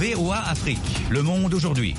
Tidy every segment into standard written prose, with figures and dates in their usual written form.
VOA Afrique, le monde aujourd'hui.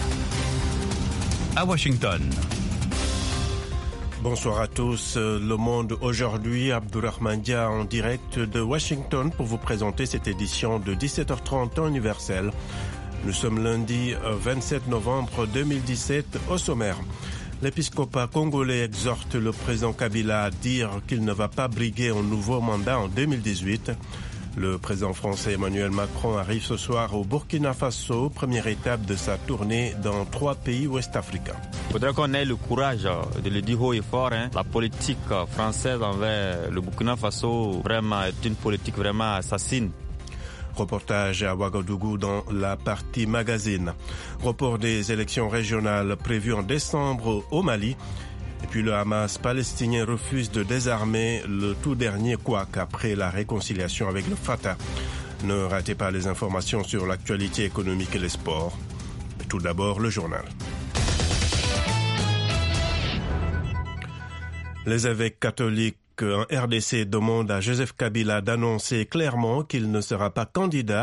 À Washington. Bonsoir à tous. Le monde aujourd'hui, Abdourahmane Dia en direct de Washington pour vous présenter cette édition de 17h30 temps universel. Nous sommes lundi 27 novembre 2017 au sommaire. L'épiscopat congolais exhorte le président Kabila à dire qu'il ne va pas briguer un nouveau mandat en 2018. Le président français Emmanuel Macron arrive ce soir au Burkina Faso, première étape de sa tournée dans 3 pays ouest-africains. Il faudrait qu'on ait le courage de le dire haut et fort. La politique française envers le Burkina Faso vraiment est une politique vraiment assassine. Reportage à Ouagadougou dans la partie magazine. Report des élections régionales prévues en décembre au Mali. Et puis le Hamas palestinien refuse de désarmer le tout dernier couac après la réconciliation avec le Fatah. Ne ratez pas les informations sur l'actualité économique et les sports. Mais tout d'abord, le journal. Les évêques catholiques en RDC demandent à Joseph Kabila d'annoncer clairement qu'il ne sera pas candidat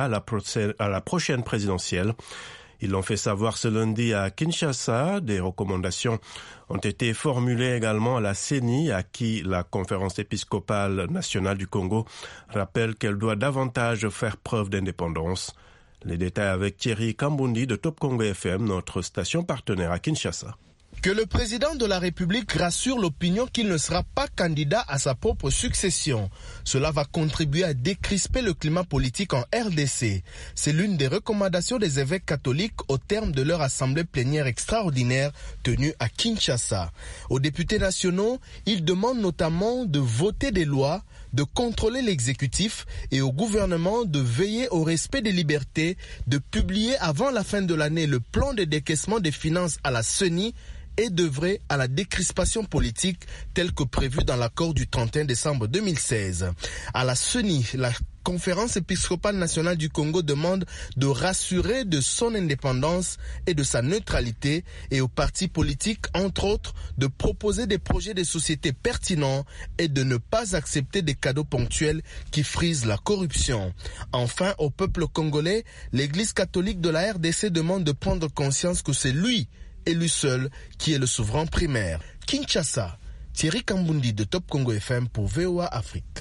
à la prochaine présidentielle. Ils l'ont fait savoir ce lundi à Kinshasa. Des recommandations ont été formulées également à la CENI, à qui la Conférence épiscopale nationale du Congo rappelle qu'elle doit davantage faire preuve d'indépendance. Les détails avec Thierry Kambundi de Top Congo FM, notre station partenaire à Kinshasa. Que le président de la République rassure l'opinion qu'il ne sera pas candidat à sa propre succession. Cela va contribuer à décrisper le climat politique en RDC. C'est l'une des recommandations des évêques catholiques au terme de leur assemblée plénière extraordinaire tenue à Kinshasa. Aux députés nationaux, ils demandent notamment de voter des lois, de contrôler l'exécutif et au gouvernement de veiller au respect des libertés, de publier avant la fin de l'année le plan de décaissement des finances à la CENI et d'œuvrer à la décrispation politique telle que prévue dans l'accord du 31 décembre 2016. À la CENI, la Conférence épiscopale nationale du Congo demande de rassurer de son indépendance et de sa neutralité et aux partis politiques, entre autres, de proposer des projets de société pertinents et de ne pas accepter des cadeaux ponctuels qui frisent la corruption. Enfin, au peuple congolais, l'Église catholique de la RDC demande de prendre conscience que c'est lui et lui seul qui est le souverain primaire. Kinshasa, Thierry Kambundi de Top Congo FM pour VOA Afrique.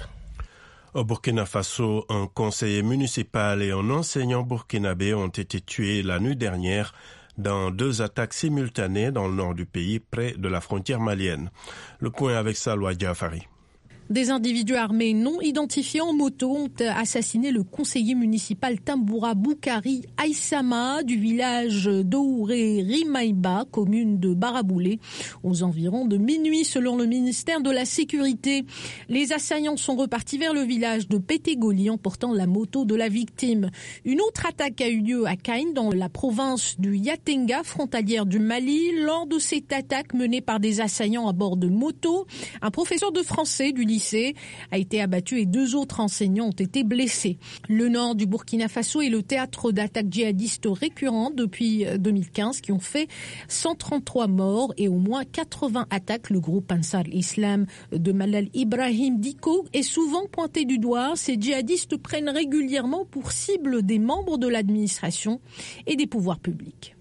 Au Burkina Faso, un conseiller municipal et un enseignant burkinabé ont été tués la nuit dernière dans 2 attaques simultanées dans le nord du pays, près de la frontière malienne. Le point avec Salwa Diafari. Des individus armés non identifiés en moto ont assassiné le conseiller municipal Tamboura Boukari Aïssama du village d'Ouré Rimaïba, commune de Baraboulé, aux environs de minuit selon le ministère de la Sécurité. Les assaillants sont repartis vers le village de Pétégoli en portant la moto de la victime. Une autre attaque a eu lieu à Kain, dans la province du Yatenga, frontalière du Mali. Lors de cette attaque menée par des assaillants à bord de moto, un professeur de français du lycée a été abattu et 2 autres enseignants ont été blessés. Le nord du Burkina Faso est le théâtre d'attaques djihadistes récurrentes depuis 2015 qui ont fait 133 morts et au moins 80 attaques. Le groupe Ansar Islam de Malal Ibrahim Dicko est souvent pointé du doigt. Ces djihadistes prennent régulièrement pour cible des membres de l'administration et des pouvoirs publics.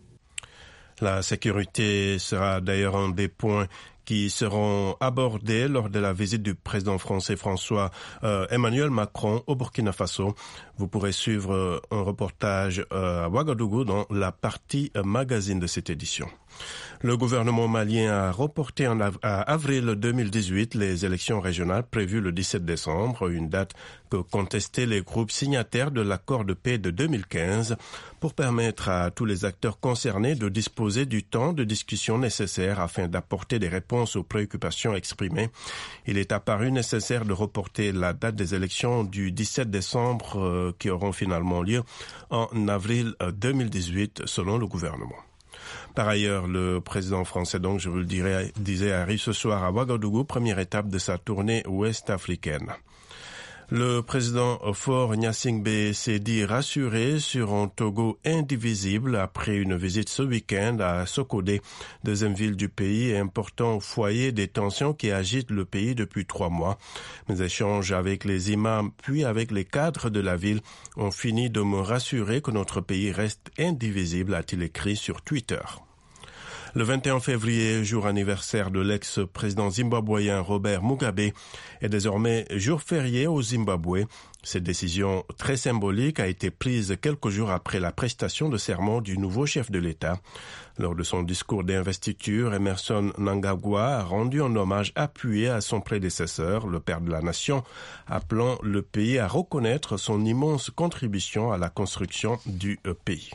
La sécurité sera d'ailleurs un des points qui seront abordés lors de la visite du président français Emmanuel Macron au Burkina Faso. Vous pourrez suivre un reportage à Ouagadougou dans la partie magazine de cette édition. Le gouvernement malien a reporté à avril 2018 les élections régionales prévues le 17 décembre, une date que contestaient les groupes signataires de l'accord de paix de 2015 pour permettre à tous les acteurs concernés de disposer du temps de discussion nécessaire afin d'apporter des réponses aux préoccupations exprimées. Il est apparu nécessaire de reporter la date des élections du 17 décembre qui auront finalement lieu en avril 2018 selon le gouvernement. Par ailleurs, le président français, donc je vous le disais, arrive ce soir à Ouagadougou, première étape de sa tournée ouest-africaine. Le président Faure Gnassingbé s'est dit rassuré sur un Togo indivisible après une visite ce week-end à Sokodé, deuxième ville du pays et important foyer des tensions qui agitent le pays depuis 3 mois. Mes échanges avec les imams puis avec les cadres de la ville ont fini de me rassurer que notre pays reste indivisible, a-t-il écrit sur Twitter. Le 21 février, jour anniversaire de l'ex-président zimbabwéen Robert Mugabe, est désormais jour férié au Zimbabwe. Cette décision très symbolique a été prise quelques jours après la prestation de serment du nouveau chef de l'État. Lors de son discours d'investiture, Emmerson Mnangagwa a rendu un hommage appuyé à son prédécesseur, le père de la nation, appelant le pays à reconnaître son immense contribution à la construction du pays.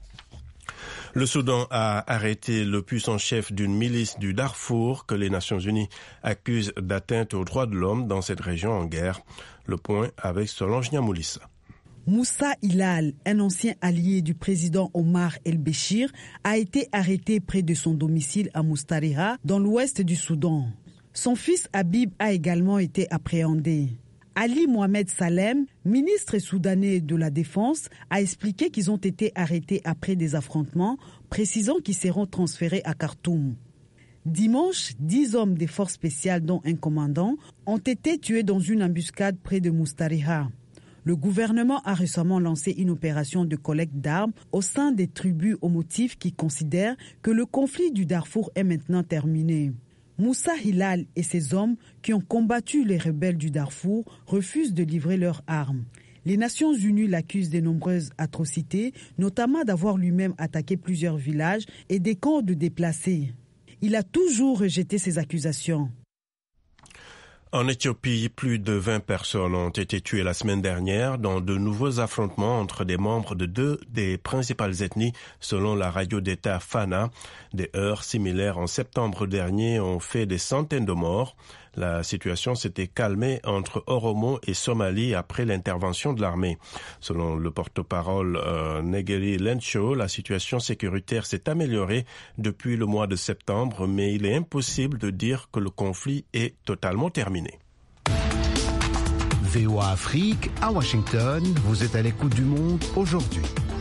Le Soudan a arrêté le puissant chef d'une milice du Darfour que les Nations Unies accusent d'atteinte aux droits de l'homme dans cette région en guerre. Le point avec Solange Niamoulissa. Moussa Hilal, un ancien allié du président Omar el-Béchir, a été arrêté près de son domicile à Moustariha, dans l'ouest du Soudan. Son fils Habib a également été appréhendé. Ali Mohamed Salem, ministre soudanais de la Défense, a expliqué qu'ils ont été arrêtés après des affrontements, précisant qu'ils seront transférés à Khartoum. Dimanche, 10 hommes des forces spéciales, dont un commandant, ont été tués dans une embuscade près de Moustariha. Le gouvernement a récemment lancé une opération de collecte d'armes au sein des tribus au motif qui considèrent que le conflit du Darfour est maintenant terminé. Moussa Hilal et ses hommes qui ont combattu les rebelles du Darfour refusent de livrer leurs armes. Les Nations Unies l'accusent de nombreuses atrocités, notamment d'avoir lui-même attaqué plusieurs villages et des camps de déplacés. Il a toujours rejeté ces accusations. En Éthiopie, plus de 20 personnes ont été tuées la semaine dernière dans de nouveaux affrontements entre des membres de 2 des principales ethnies, selon la radio d'État Fana. Des heurts similaires en septembre dernier ont fait des centaines de morts. La situation s'était calmée entre Oromo et Somalie après l'intervention de l'armée. Selon le porte-parole Negeri Lencho, la situation sécuritaire s'est améliorée depuis le mois de septembre, mais il est impossible de dire que le conflit est totalement terminé. VOA Afrique, à Washington, vous êtes à l'écoute du monde aujourd'hui.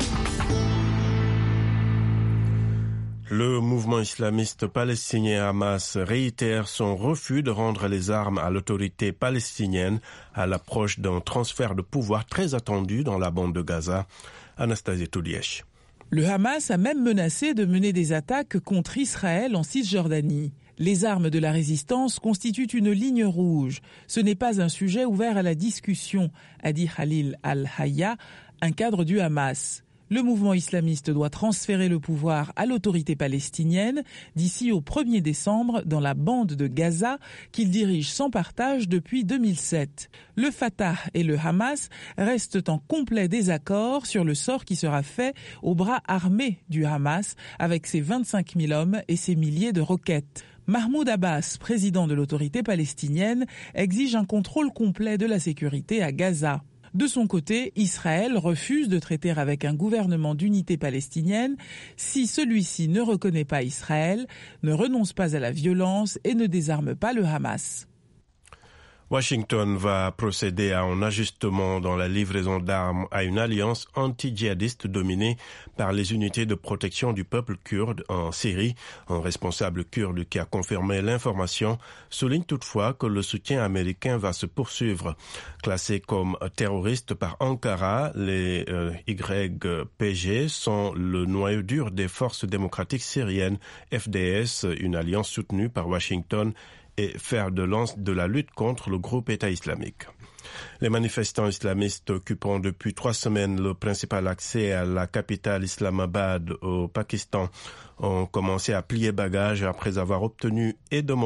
Le mouvement islamiste palestinien Hamas réitère son refus de rendre les armes à l'autorité palestinienne à l'approche d'un transfert de pouvoir très attendu dans la bande de Gaza. Anastasie Toudièche. Le Hamas a même menacé de mener des attaques contre Israël en Cisjordanie. Les armes de la résistance constituent une ligne rouge. Ce n'est pas un sujet ouvert à la discussion, a dit Khalil al-Hayya, un cadre du Hamas. Le mouvement islamiste doit transférer le pouvoir à l'autorité palestinienne d'ici au 1er décembre dans la bande de Gaza qu'il dirige sans partage depuis 2007. Le Fatah et le Hamas restent en complet désaccord sur le sort qui sera fait au bras armé du Hamas avec ses 25 000 hommes et ses milliers de roquettes. Mahmoud Abbas, président de l'autorité palestinienne, exige un contrôle complet de la sécurité à Gaza. De son côté, Israël refuse de traiter avec un gouvernement d'unité palestinienne si celui-ci ne reconnaît pas Israël, ne renonce pas à la violence et ne désarme pas le Hamas. Washington va procéder à un ajustement dans la livraison d'armes à une alliance anti-djihadiste dominée par les unités de protection du peuple kurde en Syrie. Un responsable kurde qui a confirmé l'information souligne toutefois que le soutien américain va se poursuivre. Classés comme terroristes par Ankara, les YPG sont le noyau dur des forces démocratiques syriennes, FDS, une alliance soutenue par Washington et fer de lance de la lutte contre le groupe État islamique. Les manifestants islamistes occupant depuis 3 semaines le principal accès à la capitale Islamabad au Pakistan ont commencé à plier bagages après avoir demandé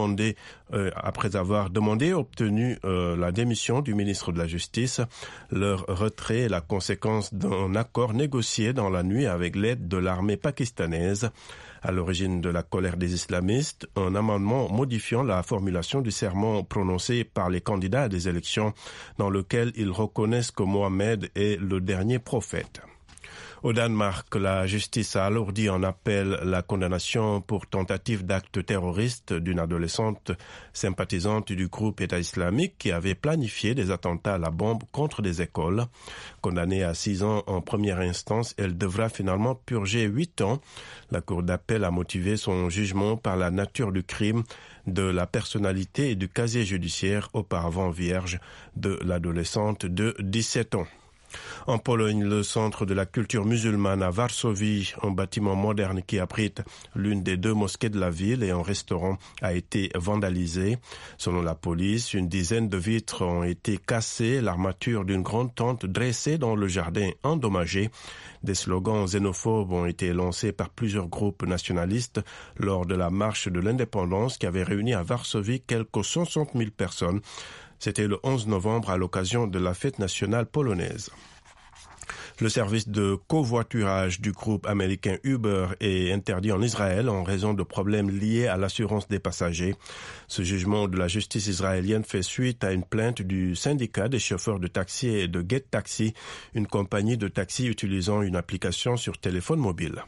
et obtenu la démission du ministre de la Justice. Leur retrait est la conséquence d'un accord négocié dans la nuit avec l'aide de l'armée pakistanaise. À l'origine de la colère des islamistes, un amendement modifiant la formulation du serment prononcé par les candidats à des élections dans lequel ils reconnaissent que Mohammed est le dernier prophète. Au Danemark, la justice a alourdi en appel la condamnation pour tentative d'acte terroriste d'une adolescente sympathisante du groupe État islamique qui avait planifié des attentats à la bombe contre des écoles. Condamnée à 6 ans en première instance, elle devra finalement purger 8 ans. La Cour d'appel a motivé son jugement par la nature du crime, de la personnalité et du casier judiciaire auparavant vierge de l'adolescente de 17 ans. En Pologne, le centre de la culture musulmane à Varsovie, un bâtiment moderne qui abrite l'une des 2 mosquées de la ville et un restaurant a été vandalisé. Selon la police, une dizaine de vitres ont été cassées, l'armature d'une grande tente dressée dans le jardin endommagée. Des slogans xénophobes ont été lancés par plusieurs groupes nationalistes lors de la marche de l'indépendance qui avait réuni à Varsovie quelques 60 000 personnes. C'était le 11 novembre à l'occasion de la fête nationale polonaise. Le service de covoiturage du groupe américain Uber est interdit en Israël en raison de problèmes liés à l'assurance des passagers. Ce jugement de la justice israélienne fait suite à une plainte du syndicat des chauffeurs de taxi et de Get Taxi, une compagnie de taxi utilisant une application sur téléphone mobile.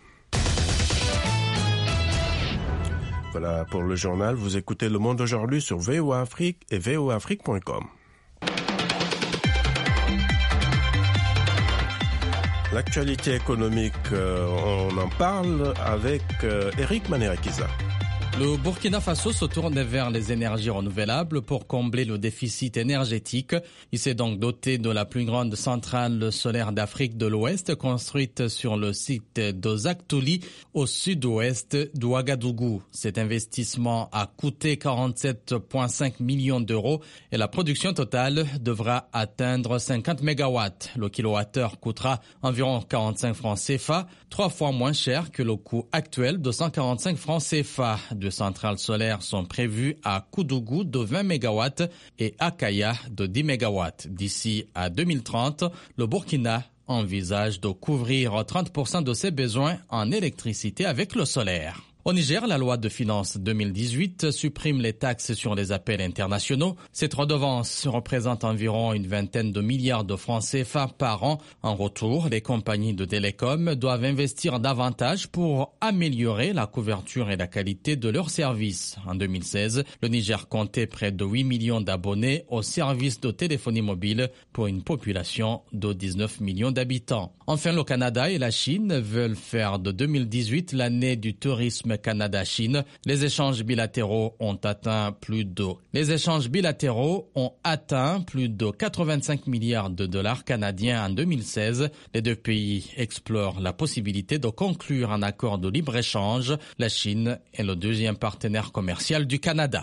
Voilà pour le journal. Vous écoutez Le Monde aujourd'hui sur VOA Afrique et voaafrique.com. L'actualité économique, on en parle avec Eric Manerakiza. Le Burkina Faso se tourne vers les énergies renouvelables pour combler le déficit énergétique. Il s'est donc doté de la plus grande centrale solaire d'Afrique de l'Ouest, construite sur le site d'Ozaktouli, au sud-ouest d'Ouagadougou. Cet investissement a coûté 47,5 millions d'euros et la production totale devra atteindre 50 mégawatts. Le kilowattheure coûtera environ 45 francs CFA, 3 fois moins cher que le coût actuel de 145 francs CFA. 2 centrales solaires sont prévues à Koudougou de 20 MW et à Kaya de 10 MW. D'ici à 2030, le Burkina envisage de couvrir 30% de ses besoins en électricité avec le solaire. Au Niger, la loi de finances 2018 supprime les taxes sur les appels internationaux. Cette redevance représente environ une vingtaine de milliards de francs CFA par an. En retour, les compagnies de télécom doivent investir davantage pour améliorer la couverture et la qualité de leurs services. En 2016, le Niger comptait près de 8 millions d'abonnés aux services de téléphonie mobile pour une population de 19 millions d'habitants. Enfin, le Canada et la Chine veulent faire de 2018 l'année du tourisme Canada-Chine. Les échanges bilatéraux ont atteint plus de 85 milliards de dollars canadiens en 2016. Les 2 pays explorent la possibilité de conclure un accord de libre-échange. La Chine est le 2e partenaire commercial du Canada.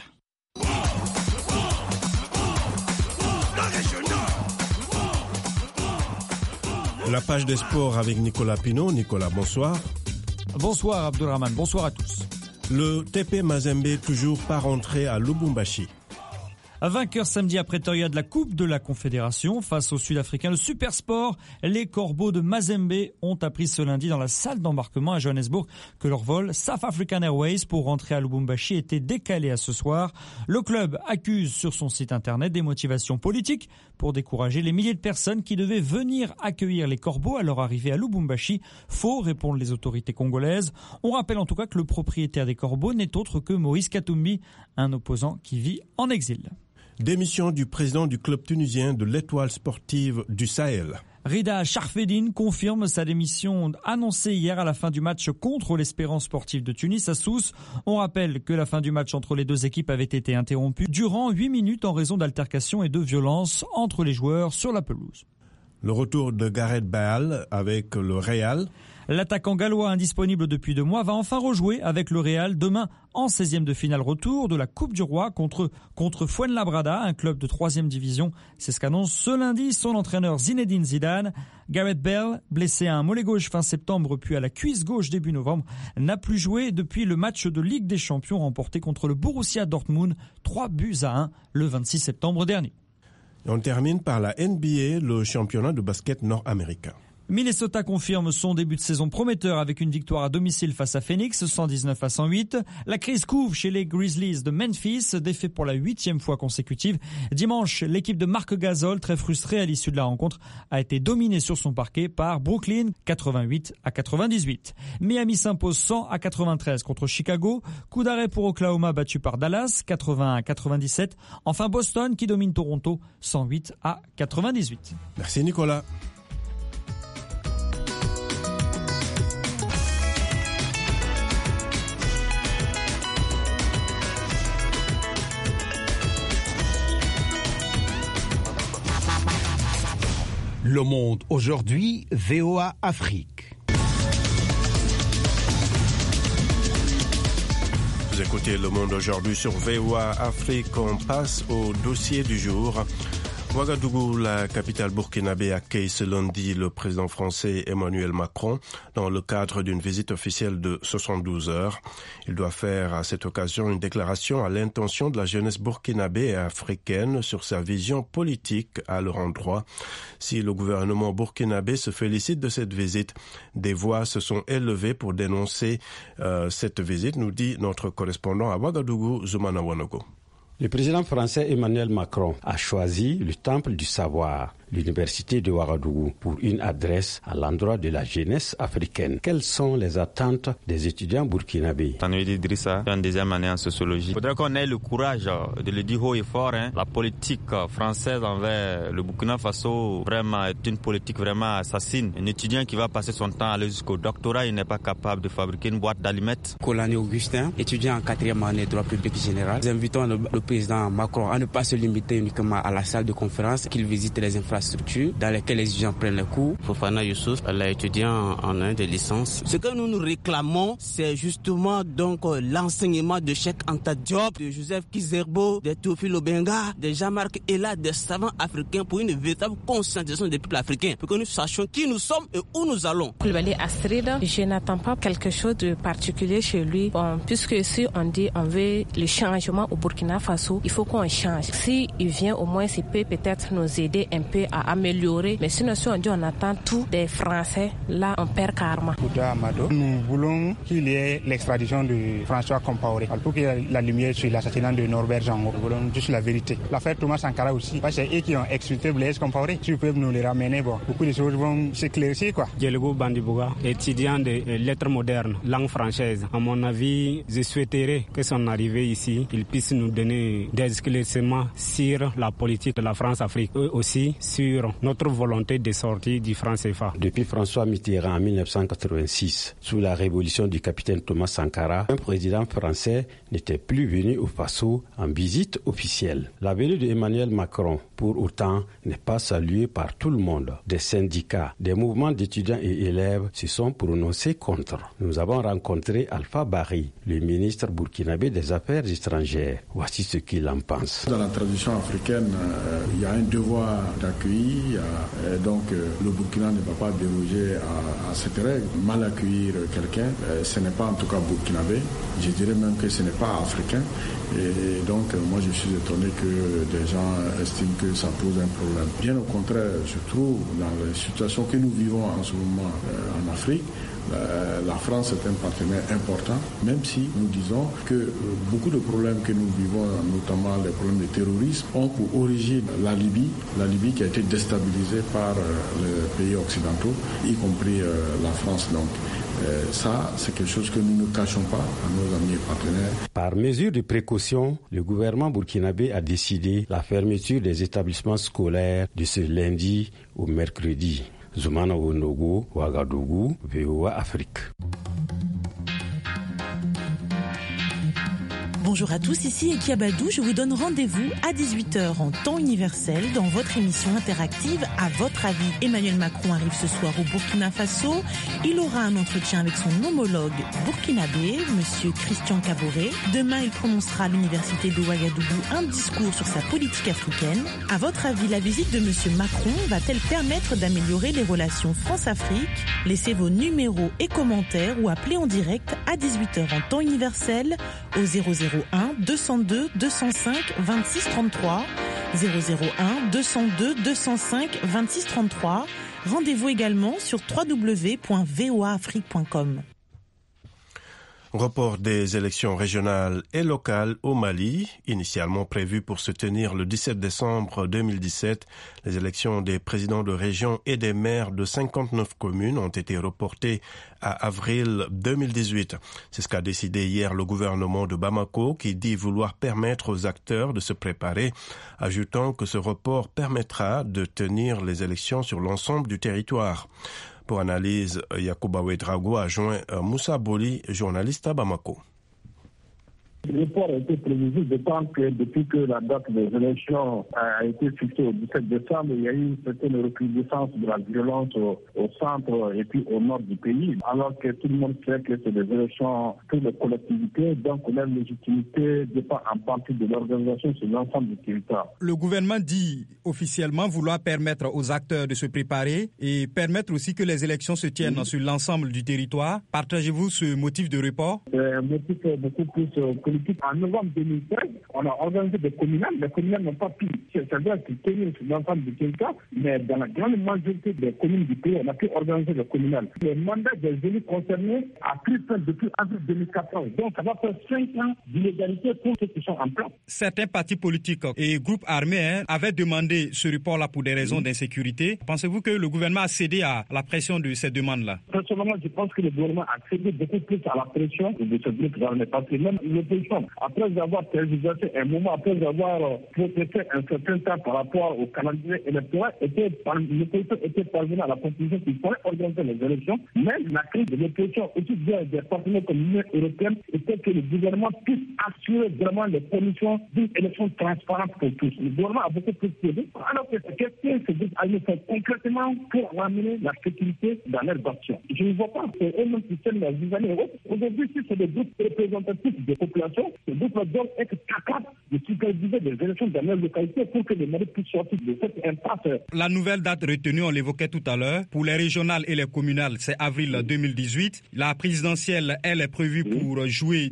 La page des sports avec Nicolas Pinault. Nicolas, bonsoir. Bonsoir Abdulrahman, bonsoir à tous. Le TP Mazembe toujours pas rentré à Lubumbashi. Vainqueur samedi à Pretoria de la Coupe de la Confédération face aux Sud-Africains, le Super Sport, les Corbeaux de Mazembe ont appris ce lundi dans la salle d'embarquement à Johannesburg que leur vol South African Airways pour rentrer à Lubumbashi était décalé à ce soir. Le club accuse sur son site internet des motivations politiques pour décourager les milliers de personnes qui devaient venir accueillir les Corbeaux à leur arrivée à Lubumbashi. Faux, répondent les autorités congolaises. On rappelle en tout cas que le propriétaire des Corbeaux n'est autre que Maurice Katumbi, un opposant qui vit en exil. Démission du président du club tunisien de l'Étoile sportive du Sahel. Rida Charfedine confirme sa démission annoncée hier à la fin du match contre l'Espérance sportive de Tunis à Sousse. On rappelle que la fin du match entre les 2 équipes avait été interrompue durant 8 minutes en raison d'altercations et de violences entre les joueurs sur la pelouse. Le retour de Gareth Bale avec le Real. L'attaquant gallois indisponible depuis 2 mois va enfin rejouer avec le Real demain en 16e de finale retour de la Coupe du Roi contre Fuenlabrada, un club de 3e division. C'est ce qu'annonce ce lundi son entraîneur Zinedine Zidane. Gareth Bale, blessé à un mollet gauche fin septembre puis à la cuisse gauche début novembre, n'a plus joué depuis le match de Ligue des Champions remporté contre le Borussia Dortmund 3-1 le 26 septembre dernier. On termine par la NBA, le championnat de basket nord-américain. Minnesota confirme son début de saison prometteur avec une victoire à domicile face à Phoenix, 119-108. La crise couve chez les Grizzlies de Memphis, défait pour la 8e fois consécutive. Dimanche, l'équipe de Marc Gasol, très frustrée à l'issue de la rencontre, a été dominée sur son parquet par Brooklyn, 88-98. Miami s'impose 100-93 contre Chicago. Coup d'arrêt pour Oklahoma battu par Dallas, 80-97. Enfin Boston qui domine Toronto, 108-98. Merci Nicolas. Le Monde aujourd'hui, VOA Afrique. Vous écoutez Le Monde aujourd'hui sur VOA Afrique. On passe au dossier du jour. Ouagadougou, la capitale burkinabé, accueille ce lundi le président français Emmanuel Macron dans le cadre d'une visite officielle de 72 heures. Il doit faire à cette occasion une déclaration à l'intention de la jeunesse burkinabé et africaine sur sa vision politique à leur endroit. Si le gouvernement burkinabé se félicite de cette visite, des voix se sont élevées pour dénoncer cette visite, nous dit notre correspondant à Ouagadougou, Zoumana Wanogo. Le président français Emmanuel Macron a choisi le Temple du Savoir, l'université de Ouagadougou, pour une adresse à l'endroit de la jeunesse africaine. Quelles sont les attentes des étudiants burkinabés? Tanouidi Idrissa, en deuxième année en sociologie. Il faudrait qu'on ait le courage de le dire haut et fort. La politique française envers le Burkina Faso vraiment est une politique vraiment assassine. Un étudiant qui va passer son temps à aller jusqu'au doctorat, il n'est pas capable de fabriquer une boîte d'allumettes. Colani Augustin, étudiant en 4e année droit public général. Nous invitons le président Macron à ne pas se limiter uniquement à la salle de conférence, qu'il visite les infrastructures dans lesquelles les étudiants prennent les cours. Fofana Youssouf, étudiant en un des licences. Ce que nous réclamons, c'est justement donc l'enseignement de Cheikh Anta Diop, de Joseph Kizerbo, de Théophile Obenga, de Jean-Marc Ella, des savants africains pour une véritable conscientisation des peuples africains, pour que nous sachions qui nous sommes et où nous allons. Koulibaly Astrid, je n'attends pas quelque chose de particulier chez lui, puisque si on dit on veut le changement au Burkina Faso, il faut qu'on change. Si il vient au moins, il peut peut-être nous aider un peu à améliorer. Mais sinon, si on dit on attend tout des Français, là on perd karma. Nous voulons qu'il y ait l'extradition de François Compaoré. Pour qu'il y ait la lumière sur l'assassinat de Norbert Jango. Nous voulons juste la vérité. L'affaire Thomas Sankara aussi, parce que c'est eux qui ont exécuté Blaise Compaoré. Si vous pouvez nous les ramener, beaucoup de choses vont s'éclaircir, quoi. Dialgo Bandibouga, étudiant de lettres modernes, langue française. À mon avis, je souhaiterais que son arrivée ici, il puisse nous donner des éclaircissements sur la politique de la France-Afrique, eux aussi sur notre volonté de sortir du franc CFA. Depuis François Mitterrand en 1986, sous la révolution du capitaine Thomas Sankara, un président français n'était plus venu au Faso en visite officielle. La venue d'Emmanuel Macron, pour autant, n'est pas saluée par tout le monde. Des syndicats, des mouvements d'étudiants et élèves se sont prononcés contre. Nous avons rencontré Alpha Barry, le ministre burkinabé des Affaires étrangères. Voici ce qu'il en pense. Dans la tradition africaine, il y a un devoir d'accueil. Donc le Burkina ne va pas déroger à cette règle. Mal accueillir quelqu'un, ce n'est pas en tout cas burkinabé. Je dirais même que ce n'est pas africain. Et donc moi je suis étonné que des gens estiment que ça pose un problème. Bien au contraire, je trouve dans la situation que nous vivons en ce moment en Afrique, la France est un partenaire important, même si nous disons que beaucoup de problèmes que nous vivons, notamment les problèmes de terrorisme, ont pour origine la Libye qui a été déstabilisée par les pays occidentaux, y compris la France. Donc ça, c'est quelque chose que nous ne cachons pas à nos amis et partenaires. Par mesure de précaution, le gouvernement burkinabé a décidé la fermeture des établissements scolaires de ce lundi au mercredi. Zoumana Wonogo, Ouagadougou, VOA Afrique. Bonjour à tous, ici Ekia Badou, je vous donne rendez-vous à 18h en temps universel dans votre émission interactive À votre avis. Emmanuel Macron arrive ce soir au Burkina Faso. Il aura un entretien avec son homologue burkinabé, monsieur Christian Kaboré. Demain, il prononcera à l'université de Ouagadougou un discours sur sa politique africaine. À votre avis, la visite de monsieur Macron va-t-elle permettre d'améliorer les relations France-Afrique? Laissez vos numéros et commentaires ou appelez en direct à 18h en temps universel au 001 202 205 26 33 001 202 205 26 33 Rendez-vous également sur www.voaafrique.com. Report des élections régionales et locales au Mali, initialement prévues pour se tenir le 17 décembre 2017. Les élections des présidents de région et des maires de 59 communes ont été reportées à avril 2018. C'est ce qu'a décidé hier le gouvernement de Bamako qui dit vouloir permettre aux acteurs de se préparer, ajoutant que ce report permettra de tenir les élections sur l'ensemble du territoire. Pour analyse, Yacouba Ouedraogo a joint Moussa Boli, journaliste à Bamako. Le report a été prévisible, d'autant que depuis que la date des élections a été fixée au 17 décembre, il y a eu une certaine recrudescence de la violence au centre et puis au nord du pays, alors que tout le monde sait que c'est des élections pour les collectivités, donc leur légitimité dépend en partie de l'organisation sur l'ensemble du territoire. Le gouvernement dit officiellement vouloir permettre aux acteurs de se préparer et permettre aussi que les élections se tiennent sur l'ensemble du territoire. Partagez-vous ce motif de report? C'est un motif beaucoup plus politique. En novembre 2013, on a organisé des communales. Les communales n'ont pas pu, c'est-à-dire qu'ils tenaient sur l'ensemble du territoire, mais dans la grande majorité des communes du pays, on a pu organiser les communales. Le mandat des élus concernés a pris fin depuis avril 2014. Donc, ça va faire 5 ans d'illégalité pour ceux qui sont en place. Certains partis politiques et groupes armés avaient demandé ce report-là pour des raisons d'insécurité. Pensez-vous que le gouvernement a cédé à la pression de ces demandes-là? Personnellement, je pense que le gouvernement a cédé beaucoup plus à la pression de ce groupe armé. Parce que même l'opposition, après avoir tergiversé un moment, après avoir protesté un certain temps par rapport au calendrier électoral, l'opposition était parvenue à la conclusion qu'il fallait organiser les élections. Mais la crise de l'opposition, aussi bien des partenaires comme l'Union européenne, était que le gouvernement puisse assurer vraiment les conditions d'une élection transparente pour tous. Le gouvernement a beaucoup plus cédé. Alors que qu'est-ce que ces groupes armés font concrètement pour ramener la sécurité dans leurs actions? Je ne vois pas que eux-mêmes qui tiennent la vis-à-vis. Aujourd'hui, si c'est des groupes représentatifs des populations, ces groupes doivent être capables de superviser des élections dans leur localité pour que les Mali puissent sortir de cette impasse. La nouvelle date retenue, on l'évoquait tout à l'heure, pour les régionales et les communales, c'est avril 2018. La présidentielle, elle, est prévue pour juillet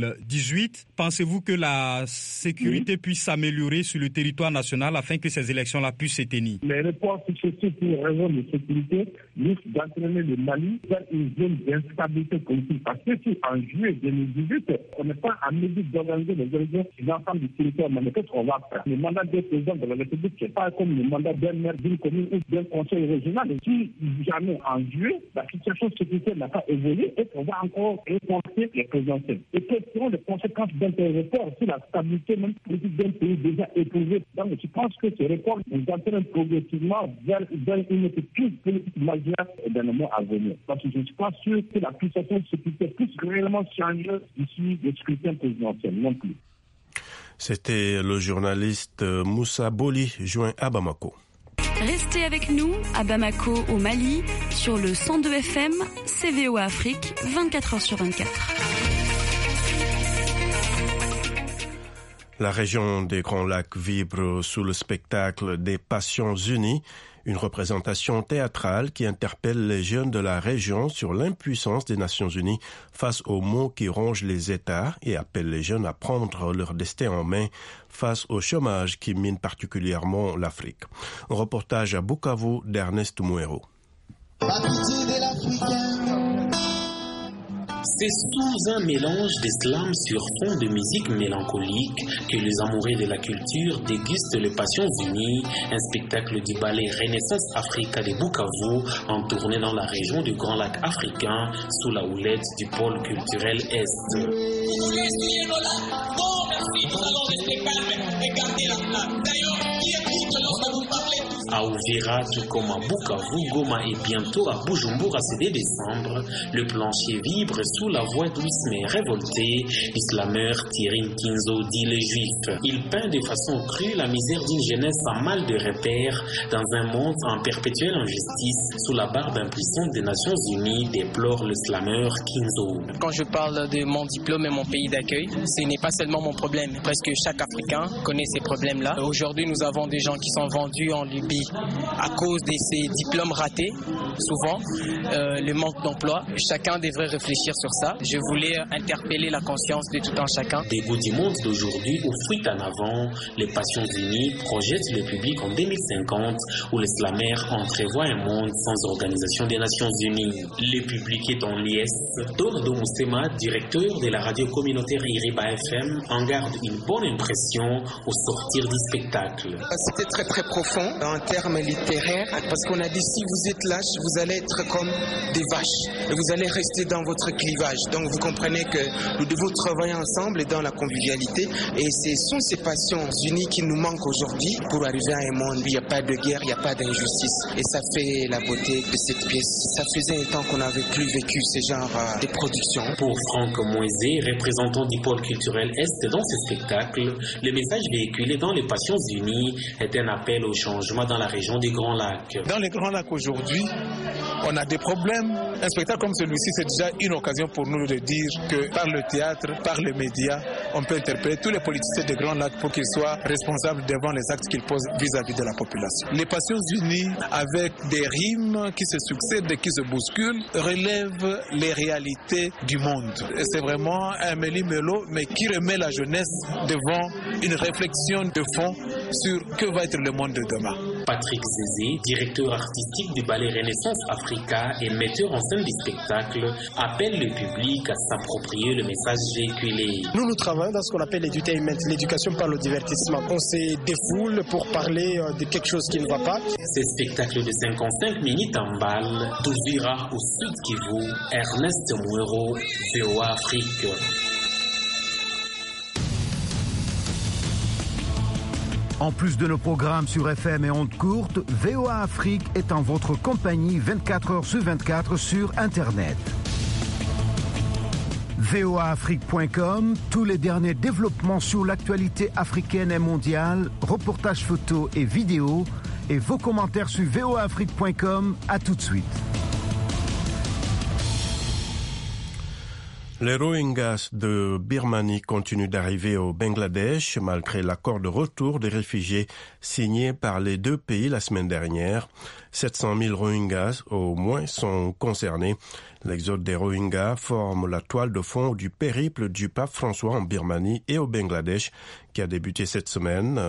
2018. Pensez-vous que la sécurité puisse s'améliorer sur le territoire national afin que ces élections-là puissent se tenir? Les reports successifs pour raison de sécurité risquent d'entraîner le Mali vers une zone d'instabilité politique. Parce que si en juillet 2018, on n'est pas en mesure d'organiser les élections sur l'ensemble du territoire, mais qu'est-ce qu'on va faire? Le mandat des présidents de la République, c'est pas comme le mandat d'un maire d'une commune ou d'un conseil régional. Et si jamais en juillet, la situation sécuritaire n'a pas évolué, et qu'on va encore reporter les présidentielles. Et quelles seront les conséquences d'un tel report sur la stabilité même politique d'un pays déjà éprouvé? Donc je pense que ce report nous entraîne progressivement vers une crise politique majeure dans le mois à venir. Parce que je ne suis pas sûr que la situation sécuritaire puisse réellement changer d'ici le scrutin présidentiel non plus. C'était le journaliste Moussa Boli, joint à Bamako. Restez avec nous à Bamako, au Mali, sur le 102 FM, CVO Afrique, 24 heures sur 24. La région des Grands Lacs vibre sous le spectacle des Passions Unies, une représentation théâtrale qui interpelle les jeunes de la région sur l'impuissance des Nations Unies face aux maux qui rongent les États et appelle les jeunes à prendre leur destin en main face au chômage qui mine particulièrement l'Afrique. Un reportage à Bukavu d'Ernest Mouero. C'est sous un mélange de slam sur fond de musique mélancolique que les amoureux de la culture dégustent les Passions Unies, un spectacle du ballet Renaissance Africa de Bukavu en tournée dans la région du Grand Lac africain sous la houlette du pôle culturel Est. À Uvira, tout comme à Bukavu, Goma et bientôt à Bujumbura ce décembre, le plancher vibre sous la voix douce mais révoltée du slameur Thierry Kinzo dit les Juifs. Il peint de façon crue la misère d'une jeunesse à mal de repères dans un monde en perpétuelle injustice sous la barbe impuissante des Nations Unies, déplore le slameur Kinzo. Quand je parle de mon diplôme et mon pays d'accueil, ce n'est pas seulement mon problème. Presque chaque Africain connaît ces problèmes-là. Aujourd'hui, nous avons des gens qui sont vendus en Libye, pays. À cause de ces diplômes ratés, souvent, le manque d'emploi, chacun devrait réfléchir sur ça. Je voulais interpeller la conscience de tout un chacun. Debout du monde d'aujourd'hui offrit en avant, les Nations Unies projettent le public en 2050 où les slameurs entrevoient un monde sans organisation des Nations Unies. Le public est en liesse. Tordo Moussema, directeur de la radio communautaire Iriba FM, en garde une bonne impression au sortir du spectacle. C'était très très profond en termes littéraires parce qu'on a dit si vous êtes lâches, vous allez être comme des vaches et vous allez rester dans votre clivage. Donc vous comprenez que nous devons travailler ensemble et dans la convivialité et ce sont ces passions unies qui nous manquent aujourd'hui pour arriver à un monde où il n'y a pas de guerre, il n'y a pas d'injustice. Et ça fait la beauté de cette pièce. Ça faisait un temps qu'on n'avait plus vécu ce genre de production. Pour Franck Moisé, représentant du pôle culturel Est dans ce spectacle, le message véhiculé dans les Nations Unies est un appel au changement dans la région des Grands Lacs. Dans les Grands Lacs aujourd'hui, on a des problèmes. Un spectacle comme celui-ci, c'est déjà une occasion pour nous de dire que par le théâtre, par les médias, on peut interpeller tous les politiciens des Grands Lacs pour qu'ils soient responsables devant les actes qu'ils posent vis-à-vis de la population. Les Nations Unies, avec des rimes qui se succèdent et qui se bousculent, relèvent les réalités du monde. C'est vraiment un méli-mélo, mais qui remet la jeunesse devant une réflexion de fond sur que va être le monde de demain. Patrick Zézé, directeur artistique du ballet Renaissance Africa et metteur en scène du spectacle, appelle le public à s'approprier le message véhiculé. Nous travaillons dans ce qu'on appelle l'edutainment, l'éducation par le divertissement. On se défoule pour parler de quelque chose qui ne va pas. Ce spectacle de 55 minutes en balle d'Ouvira au Sud Kivu, Ernest Mouero, VOA Afrique. En plus de nos programmes sur FM et ondes courtes, VOA Afrique est en votre compagnie 24 heures sur 24 sur Internet. voaafrique.com, tous les derniers développements sur l'actualité africaine et mondiale, reportages photos et vidéos, et vos commentaires sur voaafrique.com. À tout de suite. Les Rohingyas de Birmanie continuent d'arriver au Bangladesh malgré l'accord de retour des réfugiés signé par les deux pays la semaine dernière. 700 000 Rohingyas au moins sont concernés. L'exode des Rohingyas forme la toile de fond du périple du pape François en Birmanie et au Bangladesh qui a débuté cette semaine.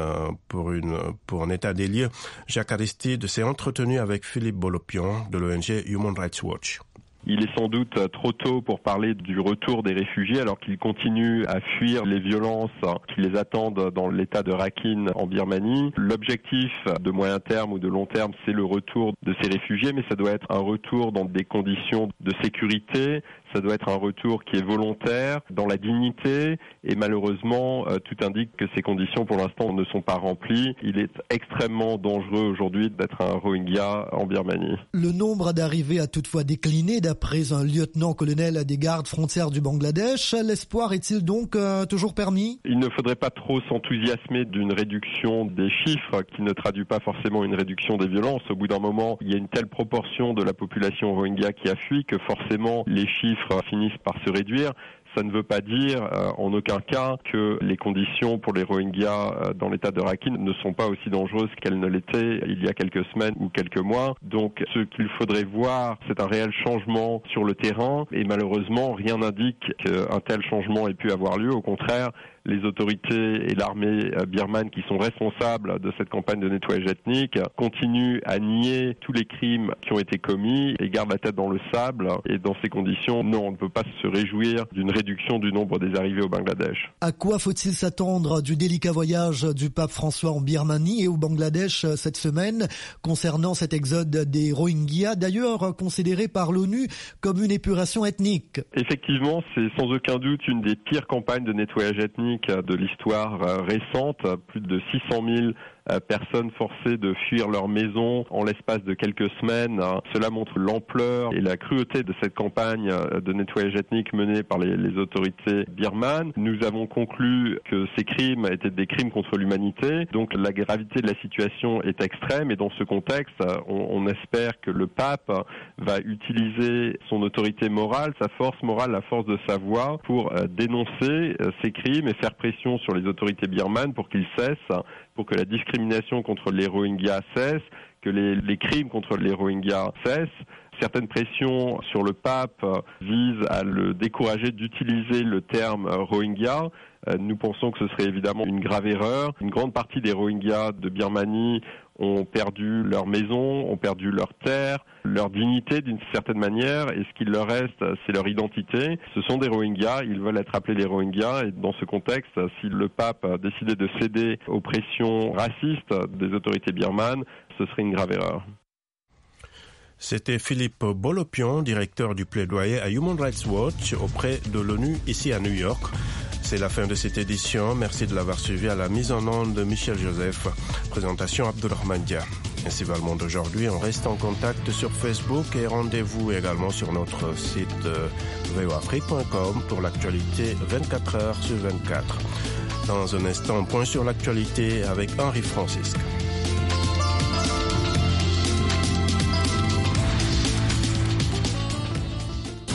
Pour un état des lieux, Jacques Aristide s'est entretenu avec Philippe Bolopian de l'ONG Human Rights Watch. Il est sans doute trop tôt pour parler du retour des réfugiés alors qu'ils continuent à fuir les violences qui les attendent dans l'état de Rakhine en Birmanie. L'objectif de moyen terme ou de long terme, c'est le retour de ces réfugiés, mais ça doit être un retour dans des conditions de sécurité. Ça doit être un retour qui est volontaire, dans la dignité, et malheureusement, tout indique que ces conditions, pour l'instant, ne sont pas remplies. Il est extrêmement dangereux aujourd'hui d'être un Rohingya en Birmanie. Le nombre d'arrivées a toutefois décliné, d'après un lieutenant-colonel des gardes frontières du Bangladesh. L'espoir est-il donc toujours permis ? Il ne faudrait pas trop s'enthousiasmer d'une réduction des chiffres qui ne traduit pas forcément une réduction des violences. Au bout d'un moment, il y a une telle proportion de la population Rohingya qui a fui que forcément les chiffres finissent par se réduire. Ça ne veut pas dire en aucun cas que les conditions pour les Rohingyas dans l'état de Rakhine ne sont pas aussi dangereuses qu'elles ne l'étaient il y a quelques semaines ou quelques mois. Donc ce qu'il faudrait voir, c'est un réel changement sur le terrain et malheureusement rien n'indique qu'un tel changement ait pu avoir lieu. Au contraire, les autorités et l'armée birmane qui sont responsables de cette campagne de nettoyage ethnique continuent à nier tous les crimes qui ont été commis et gardent la tête dans le sable. Et dans ces conditions, non, on ne peut pas se réjouir d'une réduction du nombre des arrivées au Bangladesh. À quoi faut-il s'attendre du délicat voyage du pape François en Birmanie et au Bangladesh cette semaine concernant cet exode des Rohingyas, d'ailleurs considéré par l'ONU comme une épuration ethnique? Effectivement, c'est sans aucun doute une des pires campagnes de nettoyage ethnique de l'histoire récente. Plus de 600 000 personnes forcées de fuir leur maison en l'espace de quelques semaines. Cela montre l'ampleur et la cruauté de cette campagne de nettoyage ethnique menée par les autorités birmanes. Nous avons conclu que ces crimes étaient des crimes contre l'humanité. Donc la gravité de la situation est extrême et dans ce contexte, on espère que le pape va utiliser son autorité morale, sa force morale, la force de sa voix pour dénoncer ces crimes et faire pression sur les autorités birmanes pour qu'ils cessent, pour que la discrimination discrimination contre les Rohingyas cesse, que les crimes contre les Rohingyas cessent. Certaines pressions sur le pape visent à le décourager d'utiliser le terme Rohingya. Nous pensons que ce serait évidemment une grave erreur. Une grande partie des Rohingyas de Birmanie ont perdu leur maison, ont perdu leur terre, leur dignité d'une certaine manière, et ce qu'il leur reste, c'est leur identité. Ce sont des Rohingyas, ils veulent être appelés les Rohingyas, et dans ce contexte, si le pape a décidé de céder aux pressions racistes des autorités birmanes, ce serait une grave erreur. C'était Philippe Bolopion, directeur du plaidoyer à Human Rights Watch auprès de l'ONU ici à New York. C'est la fin de cette édition. Merci de l'avoir suivi. À la mise en onde de Michel Joseph. Présentation Abdulrahman Dia. Ainsi va le monde aujourd'hui. On reste en contact sur Facebook et rendez-vous également sur notre site voafrique.com pour l'actualité 24 heures sur 24. Dans un instant, point sur l'actualité avec Henri Francisque.